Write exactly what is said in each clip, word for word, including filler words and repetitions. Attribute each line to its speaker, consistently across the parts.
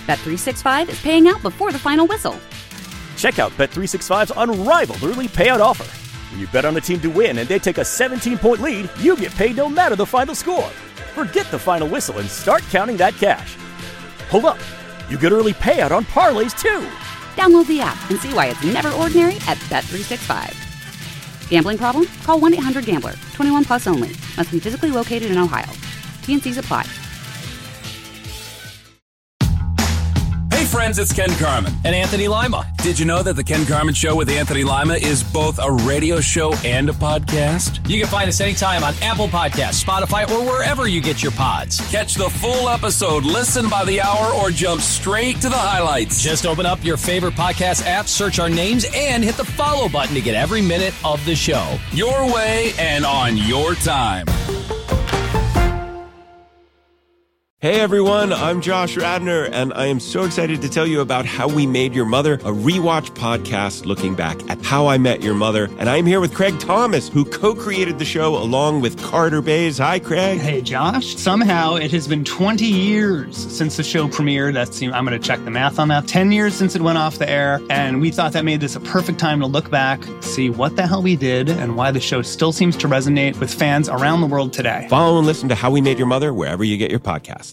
Speaker 1: Bet three sixty-five is paying out before the final whistle.
Speaker 2: Check out Bet three sixty-five's unrivaled early payout offer. When you bet on a team to win and they take a seventeen-point lead, you get paid no matter the final score. Forget the final whistle and start counting that cash. Hold up. You get early payout on parlays, too.
Speaker 1: Download the app and see why it's never ordinary at Bet three sixty-five. Gambling problem? Call one eight hundred gambler. twenty-one plus only. Must be physically located in Ohio. T N Cs apply.
Speaker 3: Hey friends, it's Ken Carman.
Speaker 4: And Anthony Lima.
Speaker 3: Did you know that the Ken Carman Show with Anthony Lima is both a radio show and a podcast?
Speaker 4: You can find us anytime on Apple Podcasts, Spotify, or wherever you get your pods.
Speaker 3: Catch the full episode, listen by the hour, or jump straight to the highlights.
Speaker 4: Just open up your favorite podcast app, search our names, and hit the follow button to get every minute of the show.
Speaker 3: Your way and on your time.
Speaker 5: Hey everyone, I'm Josh Radnor, and I am so excited to tell you about How We Made Your Mother, a rewatch podcast looking back at How I Met Your Mother. And I'm here with Craig Thomas, who co-created the show along with Carter Bays. Hi, Craig.
Speaker 6: Hey, Josh. Somehow it has been twenty years since the show premiered. That's, I'm going to check the math on that. ten years since it went off the air, and we thought that made this a perfect time to look back, see what the hell we did, and why the show still seems to resonate with fans around the world today.
Speaker 5: Follow and listen to How We Made Your Mother wherever you get your podcasts.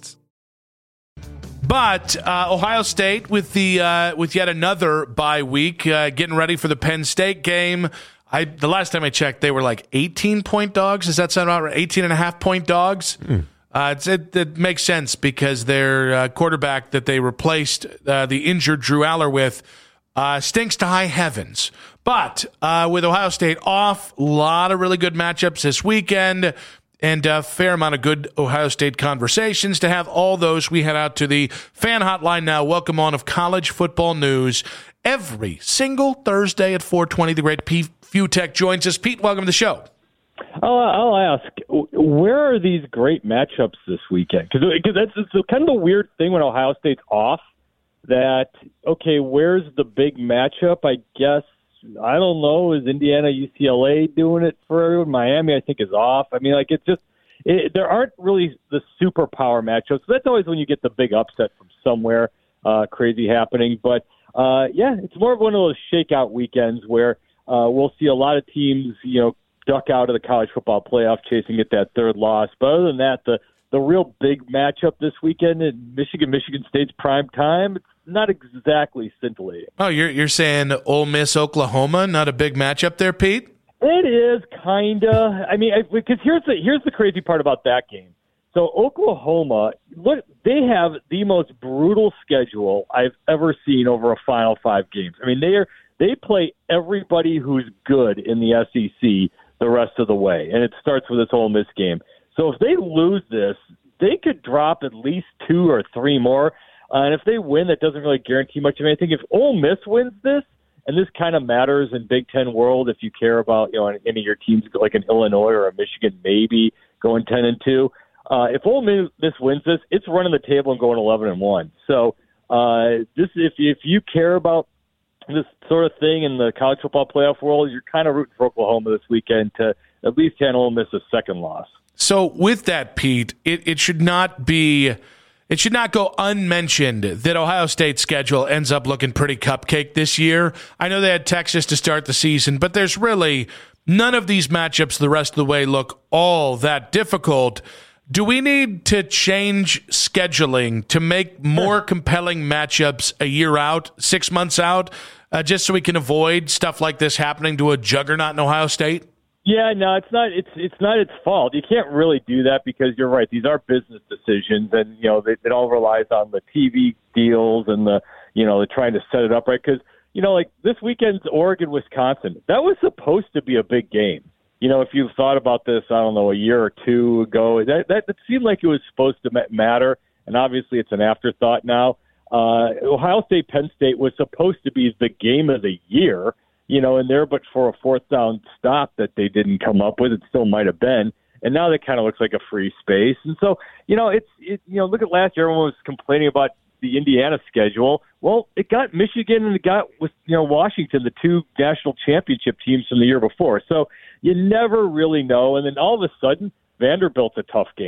Speaker 7: But uh, Ohio State with the uh, with yet another bye week, uh, getting ready for the Penn State game. I the last time I checked, they were like eighteen-point dogs. Does that sound about right? eighteen and a half point dogs. Mm. Uh, it's, it, it makes sense because their uh, quarterback that they replaced uh, the injured Drew Aller with uh, stinks to high heavens. But uh, with Ohio State off, a lot of really good matchups this weekend. And a fair amount of good Ohio State conversations. To have all those, we head out to the fan hotline now. Welcome on of college football news every single Thursday at four twenty. The great Pete Fiutak joins us. Pete, welcome to the show.
Speaker 8: I'll, I'll ask, where are these great matchups this weekend? Because that's it's kind of the weird thing when Ohio State's off, that, okay, where's the big matchup? I guess, I don't know, is Indiana, U C L A doing it for everyone? Miami, I think, is off. I mean, like, it's just, it, there aren't really the superpower matchups. So that's always when you get the big upset from somewhere uh, crazy happening. But, uh, yeah, it's more of one of those shakeout weekends where uh, we'll see a lot of teams, you know, duck out of the college football playoff chasing at that third loss. But other than that, the, the real big matchup this weekend in Michigan, Michigan State's prime time, it's not exactly scintillating.
Speaker 7: Oh, you're you're saying Ole Miss, Oklahoma, not a big matchup there, Pete?
Speaker 8: It is, kinda. I mean, because here's the here's the crazy part about that game. So Oklahoma, look, they have the most brutal schedule I've ever seen over a Final Five games. I mean, they are they play everybody who's good in the S E C the rest of the way, and it starts with this Ole Miss game. So if they lose this, they could drop at least two or three more. Uh, and if they win, that doesn't really guarantee much of anything. If Ole Miss wins this, and this kind of matters in Big Ten world, if you care about, you know, any of your teams like an Illinois or a Michigan maybe going ten and two. Uh, if Ole Miss wins this, it's running the table and going eleven and one. So uh, this, if if you care about this sort of thing in the college football playoff world, you're kind of rooting for Oklahoma this weekend to at least hand Ole Miss a second loss.
Speaker 7: So with that, Pete, it, it should not be. It should not go unmentioned that Ohio State's schedule ends up looking pretty cupcake this year. I know they had Texas to start the season, but there's really none of these matchups the rest of the way look all that difficult. Do we need to change scheduling to make more compelling matchups a year out, six months out, uh, just so we can avoid stuff like this happening to a juggernaut in Ohio State?
Speaker 8: Yeah, no, it's not. It's it's not its fault. You can't really do that because you're right. These are business decisions, and you know they, it all relies on the T V deals and the you know they're trying to set it up right. Because you know, like this weekend's Oregon Wisconsin, that was supposed to be a big game. You know, if you've thought about this, I don't know, a year or two ago, that that it seemed like it was supposed to matter, and obviously it's an afterthought now. Uh, Ohio State Penn State was supposed to be the game of the year. You know, in there, but for a fourth down stop that they didn't come up with, it still might have been. And now that kind of looks like a free space. And so, you know, it's, it, you know, look at last year, everyone was complaining about the Indiana schedule. Well, it got Michigan and it got, with you know, Washington, the two national championship teams from the year before. So you never really know. And then all of a sudden, Vanderbilt's a tough game.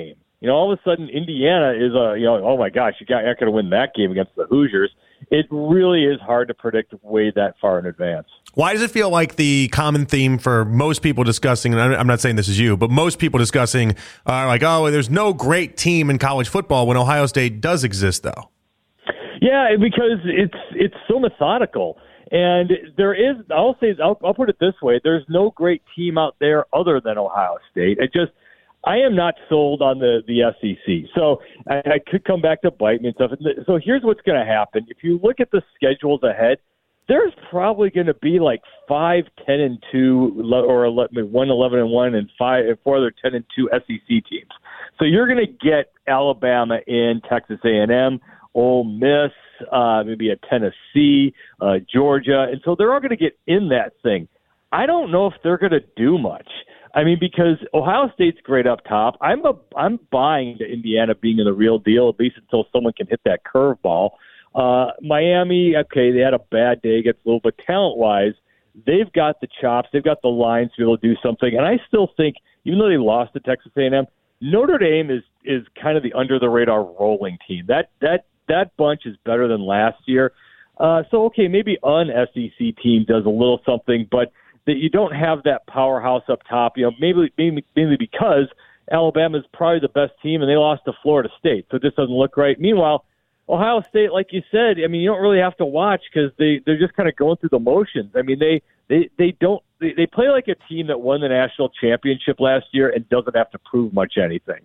Speaker 8: you know, all of a sudden Indiana is a, you know, oh my gosh, you got, you're not going to win that game against the Hoosiers. It really is hard to predict way that far in advance.
Speaker 9: Why does it feel like the common theme for most people discussing, and I'm not saying this is you, but most people discussing are like, oh, there's no great team in college football when Ohio State does exist, though?
Speaker 8: Yeah, because it's it's so methodical. And there is, I'll say, I'll, I'll put it this way, there's no great team out there other than Ohio State. It just, I am not sold on the, the S E C. So I, I could come back to bite me and stuff. So here's what's going to happen. If you look at the schedules ahead, there's probably going to be like five, ten and two, or one, eleven and one, and five, four other ten and two S E C teams. So you're going to get Alabama in, Texas A and M, Ole Miss, uh, maybe a Tennessee, uh, Georgia, and so they're all going to get in that thing. I don't know if they're going to do much. I mean, because Ohio State's great up top. I'm a, I'm buying to Indiana being in the real deal, at least until someone can hit that curveball. Uh, Miami, okay, they had a bad day against Louisville, but talent-wise, they've got the chops, they've got the lines to be able to do something. And I still think, even though they lost to Texas A and M, Notre Dame is is kind of the under-the-radar rolling team. That that that bunch is better than last year. Uh, so, okay, maybe an S E C team does a little something, but that you don't have that powerhouse up top. You know, maybe maybe, maybe because Alabama is probably the best team, and they lost to Florida State, so this doesn't look right. Meanwhile, Ohio State, like you said, I mean, you don't really have to watch because they, they're just kind of going through the motions. I mean, they they, they don't they, they play like a team that won the national championship last year and doesn't have to prove much anything.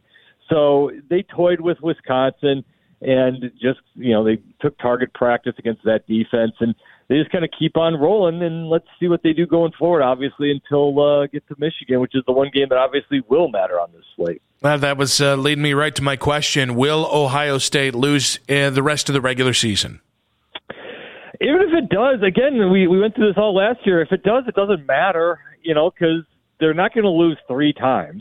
Speaker 8: So they toyed with Wisconsin and just, you know, they took target practice against that defense, and they just kind of keep on rolling, and let's see what they do going forward, obviously, until uh, get to Michigan, which is the one game that obviously will matter on this slate.
Speaker 7: Well, that was uh, leading me right to my question. Will Ohio State lose uh, the rest of the regular season?
Speaker 8: Even if it does, again, we, we went through this all last year. If it does, it doesn't matter, you know, because they're not going to lose three times.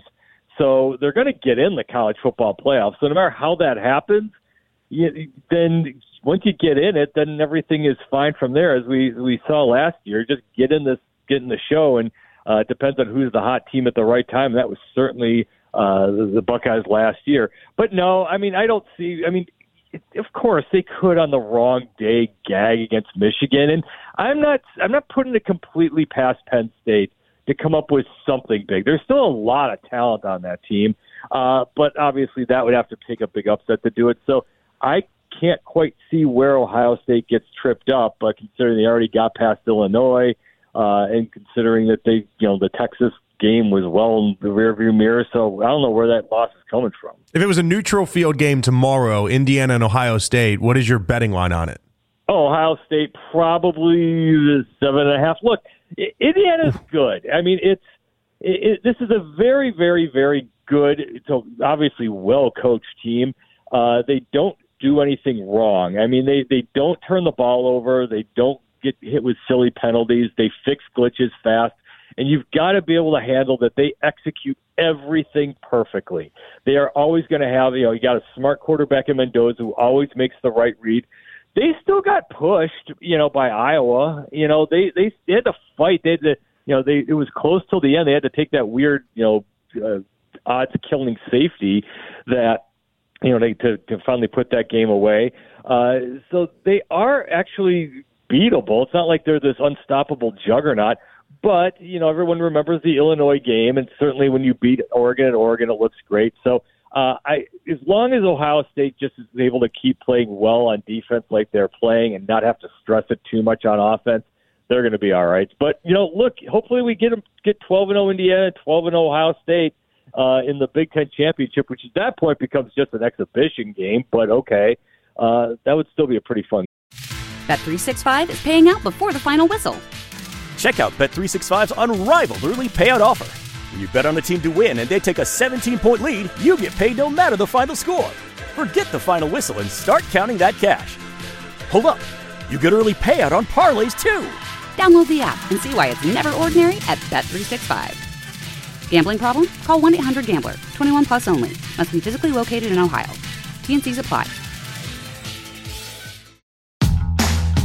Speaker 8: So they're going to get in the college football playoffs. So no matter how that happens, you, then once you get in it, then everything is fine from there. As we we saw last year, just get in this, get in the show, and uh, it depends on who's the hot team at the right time. That was certainly uh, the, the Buckeyes last year. But no, I mean, I don't see. I mean, it, of course they could on the wrong day gag against Michigan, and I'm not. I'm not putting it completely past Penn State to come up with something big. There's still a lot of talent on that team, uh, but obviously that would have to take a big upset to do it. So I can't quite see where Ohio State gets tripped up, but considering they already got past Illinois, uh, and considering that they, you know, the Texas game was well in the rearview mirror, so I don't know where that loss is coming from.
Speaker 9: If it was a neutral field game tomorrow, Indiana and Ohio State, what is your betting line on it?
Speaker 8: Oh, Ohio State probably the seven and a half. Look, Indiana's good. I mean, it's it, it, this is a very, very, very good, it's a obviously well-coached team. Uh, they don't do anything wrong. I mean, they, they don't turn the ball over. They don't get hit with silly penalties. They fix glitches fast. And you've got to be able to handle that they execute everything perfectly. They are always going to have, you know, you got a smart quarterback in Mendoza who always makes the right read. They still got pushed, you know, by Iowa. You know, they, they, they had to fight. They had to, you know, they, it was close till the end. They had to take that weird, you know, uh, odds-killing safety that, you know, they, to, to finally put that game away. Uh, so they are actually beatable. It's not like they're this unstoppable juggernaut. But, you know, everyone remembers the Illinois game, and certainly when you beat Oregon at Oregon, it looks great. So uh, I, as long as Ohio State just is able to keep playing well on defense like they're playing and not have to stress it too much on offense, they're going to be all right. But, you know, look, hopefully we get them, get twelve and oh Indiana, twelve and oh Ohio State uh, in the Big Ten Championship, which at that point becomes just an exhibition game. But, okay, uh, that would still be a pretty fun game.
Speaker 1: Bet three sixty-five is paying out before the final whistle.
Speaker 2: Check out Bet three sixty-five's unrivaled early payout offer. When you bet on a team to win and they take a seventeen-point lead, you get paid no matter the final score. Forget the final whistle and start counting that cash. Hold up. You get early payout on parlays, too.
Speaker 1: Download the app and see why it's never ordinary at Bet three sixty-five. Gambling problem? Call one eight hundred gambler. twenty-one plus only. Must be physically located in Ohio. T and C's apply.
Speaker 3: Hey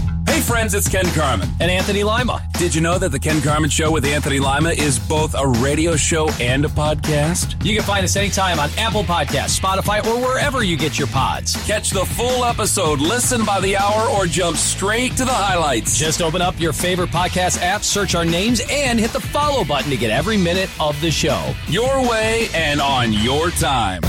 Speaker 3: friends, it's Ken Carman.
Speaker 4: And Anthony Lima.
Speaker 3: Did you know that the Ken Carman Show with Anthony Lima is both a radio show and a podcast?
Speaker 4: You can find us anytime on Apple Podcasts, Spotify, or wherever you get your pods.
Speaker 3: Catch the full episode, listen by the hour, or jump straight to the highlights.
Speaker 4: Just open up your favorite podcast app, search our names, and hit the follow button to get every minute of the show.
Speaker 3: Your way and on your time.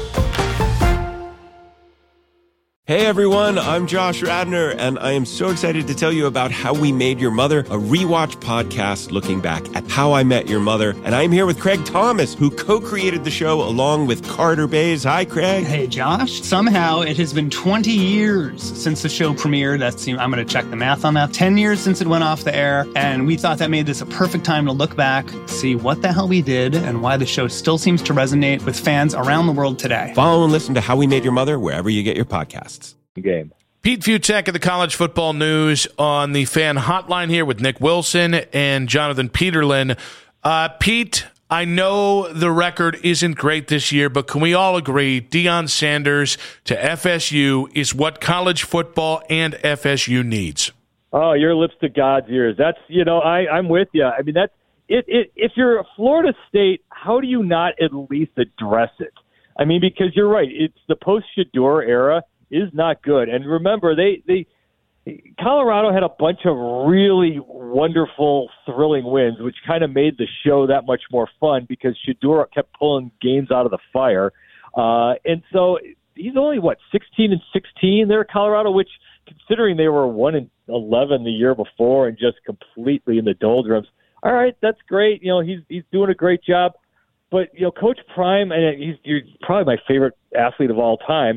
Speaker 5: Hey everyone, I'm Josh Radner, and I am so excited to tell you about How We Made Your Mother, a rewatch podcast looking back at How I Met Your Mother. And I'm here with Craig Thomas, who co-created the show along with Carter Bays. Hi, Craig.
Speaker 6: Hey, Josh. Somehow it has been twenty years since the show premiered. That's, I'm going to check the math on that. ten years since it went off the air, and we thought that made this a perfect time to look back, see what the hell we did, and why the show still seems to resonate with fans around the world today.
Speaker 5: Follow and listen to How We Made Your Mother wherever you get your podcasts.
Speaker 8: Game.
Speaker 7: Pete Fiutak of the College Football News on the fan hotline here with Nick Wilson and Jonathan Peterlin. Uh, Pete, I know the record isn't great this year, but can we all agree Deion Sanders to F S U is what college football and F S U needs?
Speaker 8: Oh, your lips to God's ears. That's, you know, I, I'm with you. I mean, that's it, it. If you're a Florida State, how do you not at least address it? I mean, because you're right. It's the post-Shador era is not good. And remember, they, they Colorado had a bunch of really wonderful, thrilling wins, which kind of made the show that much more fun because Shador kept pulling games out of the fire. Uh, and so he's only, what, sixteen and sixteen there at Colorado, which, considering they were one and eleven the year before and just completely in the doldrums, all right, that's great. You know, he's he's doing a great job. But, you know, Coach Prime, and he's you're probably my favorite athlete of all time,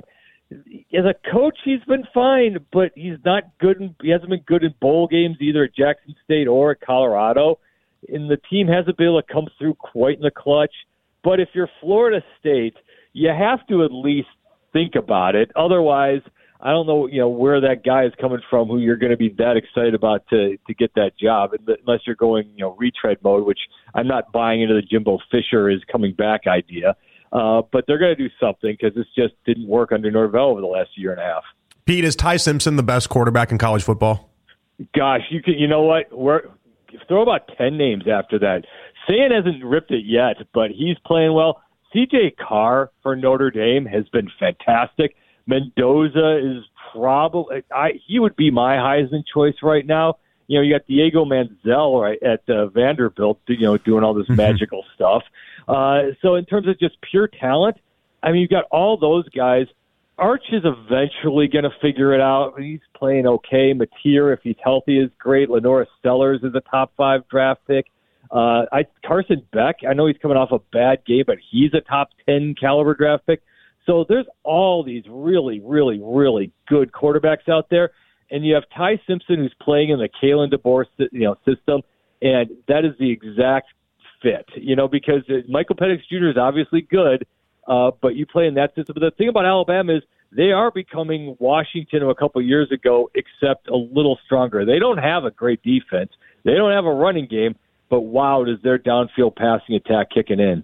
Speaker 8: as a coach, he's been fine, but he's not good. In, he hasn't been good in bowl games either at Jackson State or at Colorado. And the team hasn't been able to come through quite in the clutch. But if you're Florida State, you have to at least think about it. Otherwise, I don't know, you know, where that guy is coming from who you're going to be that excited about to to get that job, unless you're going, you know, retread mode, which I'm not buying into the Jimbo Fisher is coming back idea. Uh, but they're going to do something because this just didn't work under Norvell over the last year and a half.
Speaker 9: Pete, is Ty Simpson the best quarterback in college football?
Speaker 8: Gosh, you can. You know what? We're throw about ten names after that. San hasn't ripped it yet, but he's playing well. C J Carr for Notre Dame has been fantastic. Mendoza is probably I he would be my Heisman choice right now. You know, you got Diego Manziel right at uh, Vanderbilt, you know, doing all this magical stuff. Uh, so in terms of just pure talent, I mean, you've got all those guys. Arch is eventually going to figure it out. He's playing okay. Mateer, if he's healthy, is great. Lenora Sellers is a top five draft pick. Uh, I, Carson Beck, I know he's coming off a bad game, but he's a top ten caliber draft pick. So there's all these really, really, really good quarterbacks out there. And you have Ty Simpson, who's playing in the Kalen DeBoer, you know, system, and that is the exact fit, you know, because Michael Penix Junior is obviously good, uh, but you play in that system. But the thing about Alabama is they are becoming Washington of a couple of years ago, except a little stronger. They don't have a great defense. They don't have a running game, but wow, does their downfield passing attack kicking in.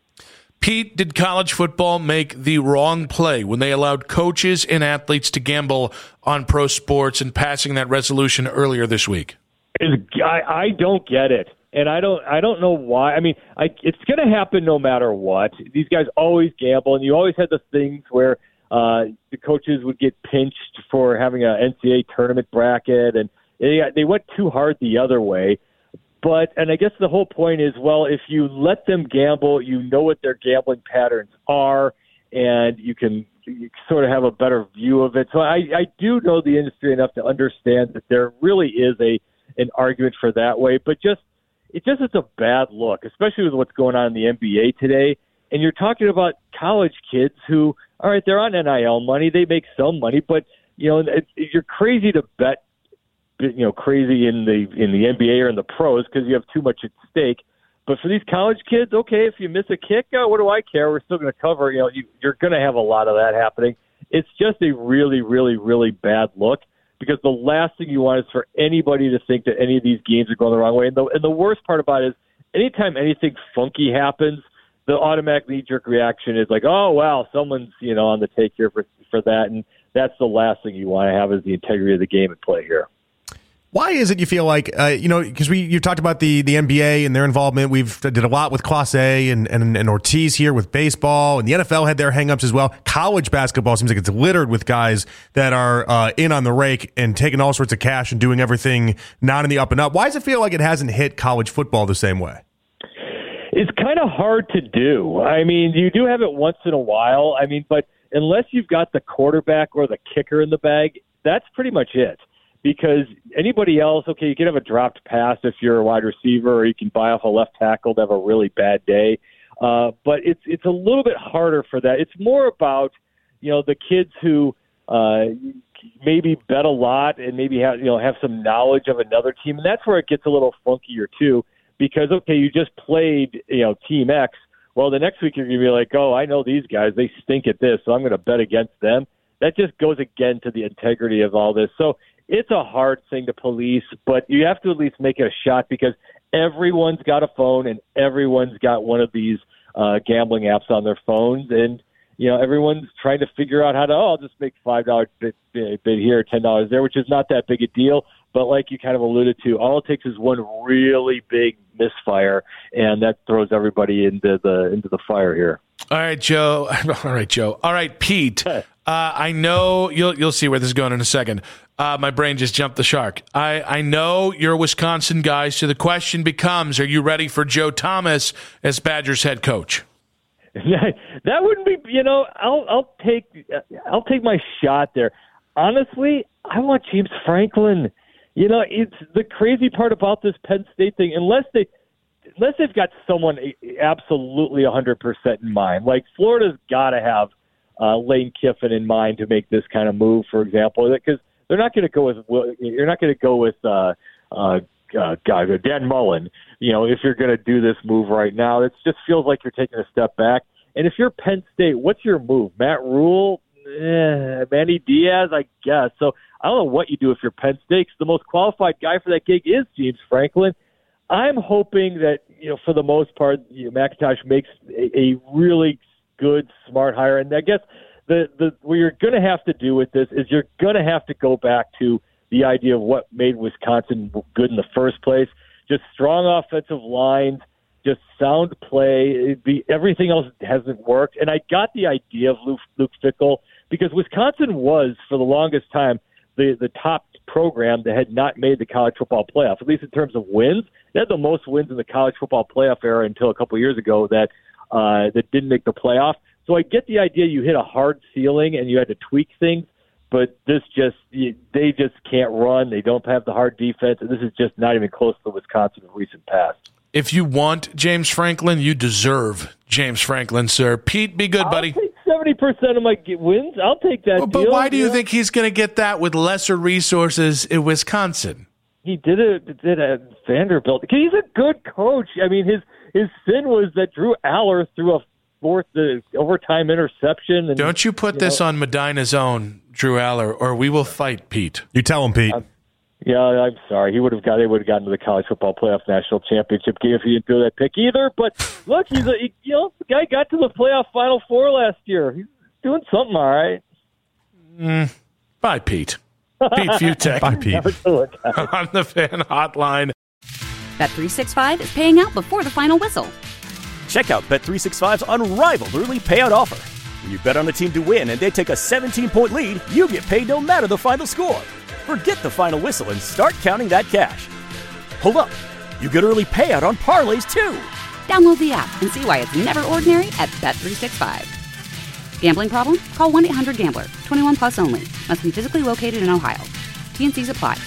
Speaker 7: Pete, did college football make the wrong play when they allowed coaches and athletes to gamble on pro sports and passing that resolution earlier this week?
Speaker 8: I, I don't get it. And I don't, I don't know why. I mean, I, it's going to happen no matter what. These guys always gamble, and you always had the things where uh, the coaches would get pinched for having an N C double A tournament bracket, and they they went too hard the other way. But, and I guess the whole point is, well, if you let them gamble, you know what their gambling patterns are, and you can you sort of have a better view of it. So I, I do know the industry enough to understand that there really is a an argument for that way, but just it just is a bad look, especially with what's going on in the N B A today. And you're talking about college kids who, all right, they're on N I L money, they make some money, but you know, it, you're crazy to bet, you know, crazy in the in the N B A or in the pros because you have too much at stake. But for these college kids, okay, if you miss a kick, oh, what do I care? We're still going to cover. You know, you, you're going to have a lot of that happening. It's just a really, really, really bad look. Because the last thing you want is for anybody to think that any of these games are going the wrong way. And the, and the worst part about it is anytime anything funky happens, the automatic knee-jerk reaction is like, oh, wow, someone's, you know, on the take here for, for that. And that's the last thing you want to have is the integrity of the game at play here.
Speaker 9: Why is it you feel like, uh, you know, because we you talked about the, the N B A and their involvement. We've did a lot with Clase and, and, and Ortiz here with baseball, and the N F L had their hangups as well. College basketball seems like it's littered with guys that are uh, in on the rake and taking all sorts of cash and doing everything not in the up and up. Why does it feel like it hasn't hit college football the same way?
Speaker 8: It's kind of hard to do. I mean, you do have it once in a while. I mean, but unless you've got the quarterback or the kicker in the bag, that's pretty much it. Because anybody else, okay, you can have a dropped pass if you're a wide receiver, or you can buy off a left tackle to have a really bad day. Uh, but it's it's a little bit harder for that. It's more about, you know, the kids who uh, maybe bet a lot and maybe have you know have some knowledge of another team, and that's where it gets a little funkier too. Because okay, you just played you know Team X. Well, the next week you're going to be like, oh, I know these guys, they stink at this, so I'm going to bet against them. That just goes again to the integrity of all this. So it's a hard thing to police, but you have to at least make it a shot because everyone's got a phone and everyone's got one of these uh, gambling apps on their phones. And, you know, everyone's trying to figure out how to, oh, I'll just make five dollars bid, bid here, ten dollars there, which is not that big a deal. But like you kind of alluded to, all it takes is one really big misfire, and that throws everybody into the into the fire here.
Speaker 7: All right, Joe. All right, Joe. All right, Pete. Uh, I know you'll you'll see where this is going in a second. Uh, my brain just jumped the shark. I, I know you're a Wisconsin guy, so the question becomes, are you ready for Joe Thomas as Badgers head coach?
Speaker 8: That wouldn't be, you know, I'll I'll take I'll take my shot there. Honestly, I want James Franklin. You know, it's the crazy part about this Penn State thing. Unless they unless they've got someone absolutely one hundred percent in mind, like Florida's got to have uh, Lane Kiffin in mind to make this kind of move, for example, because they're not going to go with you're not going to go with uh, uh, uh, Dan Mullen. You know, if you're going to do this move right now, it just feels like you're taking a step back. And if you're Penn State, what's your move? Matt Rule, eh, Manny Diaz, I guess. So I don't know what you do if you're Penn State. The most qualified guy for that gig is James Franklin. I'm hoping that, you know, for the most part, you know, McIntosh makes a, a really good, smart hire. And I guess the, the what you're going to have to do with this is you're going to have to go back to the idea of what made Wisconsin good in the first place. Just strong offensive lines, just sound play. It'd be, everything else hasn't worked. And I got the idea of Luke, Luke Fickell because Wisconsin was, for the longest time, the, the top program that had not made the college football playoff, at least in terms of wins. They had the most wins in the college football playoff era until a couple of years ago that uh, that didn't make the playoff. So I get the idea you hit a hard ceiling and you had to tweak things, but this just they just can't run. They don't have the hard defense, and this is just not even close to Wisconsin in recent past.
Speaker 7: If you want James Franklin, you deserve James Franklin, sir. Pete, be good, buddy.
Speaker 8: I'll take seventy percent of my wins. I'll take that
Speaker 7: well, But
Speaker 8: deal,
Speaker 7: why do you
Speaker 8: yeah.
Speaker 7: think he's going to get that with lesser resources in Wisconsin?
Speaker 8: He did it did at Vanderbilt. He's a good coach. I mean, his his sin was that Drew Aller threw a fourth uh, overtime interception. And,
Speaker 7: Don't you put you this know, on Medina's own, Drew Aller, or we will fight, Pete.
Speaker 9: You tell him, Pete.
Speaker 8: Um, yeah, I'm sorry. He would have got. They would have gotten to the college football playoff national championship game if he didn't do that pick either. But look, he's a he, you know the guy got to the playoff Final Four last year. He's doing something all right.
Speaker 7: Mm, bye, Pete. Pete Futek.
Speaker 9: Bye, Pete.
Speaker 7: On the Fan Hotline.
Speaker 1: Bet three sixty-five is paying out before the final whistle.
Speaker 2: Check out Bet three sixty-five's unrivaled early payout offer. When you bet on a team to win and they take a seventeen-point lead, you get paid no matter the final score. Forget the final whistle and start counting that cash. Hold up. You get early payout on parlays, too.
Speaker 1: Download the app and see why it's never ordinary at Bet three sixty-five. Gambling problem? Call one eight hundred gambler. twenty-one plus only. Must be physically located in Ohio. T N Cs apply.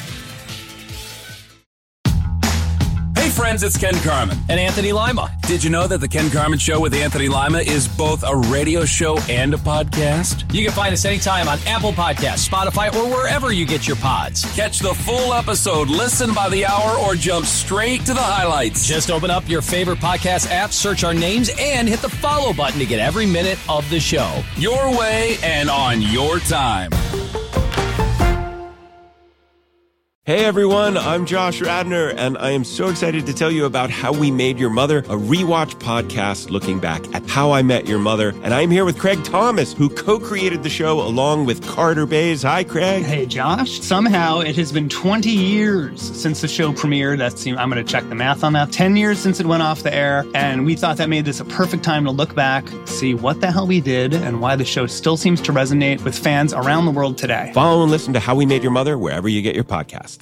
Speaker 3: Hey friends, it's Ken Carman.
Speaker 4: And Anthony Lima.
Speaker 3: Did you know that the Ken Carman Show with Anthony Lima is both a radio show and a podcast?
Speaker 4: You can find us anytime on Apple Podcasts, Spotify, or wherever you get your pods.
Speaker 3: Catch the full episode, listen by the hour, or jump straight to the highlights.
Speaker 4: Just open up your favorite podcast app, search our names, and hit the follow button to get every minute of the show.
Speaker 3: Your way and on your time.
Speaker 5: Hey everyone, I'm Josh Radnor, and I am so excited to tell you about How We Made Your Mother, a rewatch podcast looking back at How I Met Your Mother. And I'm here with Craig Thomas, who co-created the show along with Carter Bays. Hi, Craig.
Speaker 6: Hey, Josh. Somehow it has been twenty years since the show premiered. That's, I'm going to check the math on that. ten years since it went off the air, and we thought that made this a perfect time to look back, see what the hell we did, and why the show still seems to resonate with fans around the world today.
Speaker 5: Follow and listen to How We Made Your Mother wherever you get your podcasts.